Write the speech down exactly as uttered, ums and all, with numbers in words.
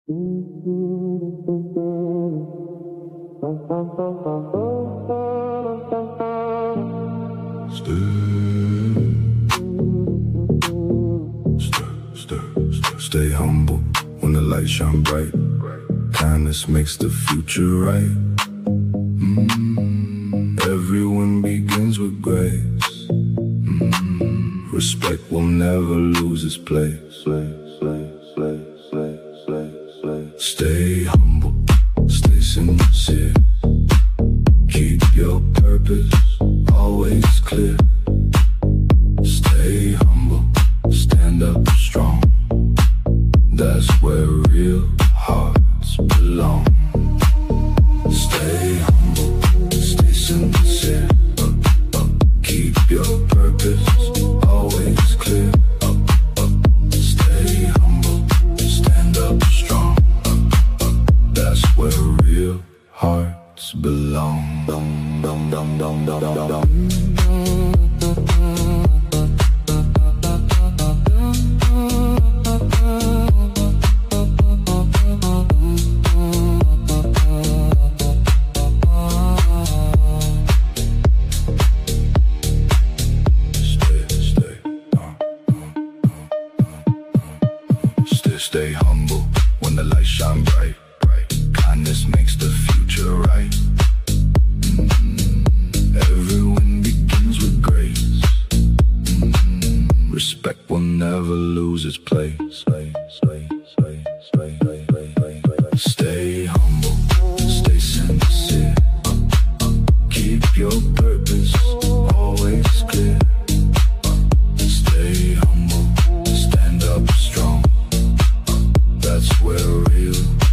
Stay humble when the lights shine bright. Kindness makes the future right. Mm-hmm. Everyone begins with grace. Mm-hmm. Respect will never lose its place. Stay humble, stay sincere. Keep your purpose always clear. Stay humble, stand up strong. That's where real hearts belong. Stay humble, stay sincere. Uh, uh, keep your purpose always clear. Uh, uh, stay humble, stand up strong. Uh, uh, that's where real hearts belong. Dum, dum, dum, dum, dum, dum, dum. Stay humble when the lights shine bright. Kindness makes the future right. Mm-hmm. Everyone begins with grace. Mm-hmm. Respect will never lose its place. Stay humble, stay sincere. Keep your purpose always clear. Stay humble, stand up strong. That's where real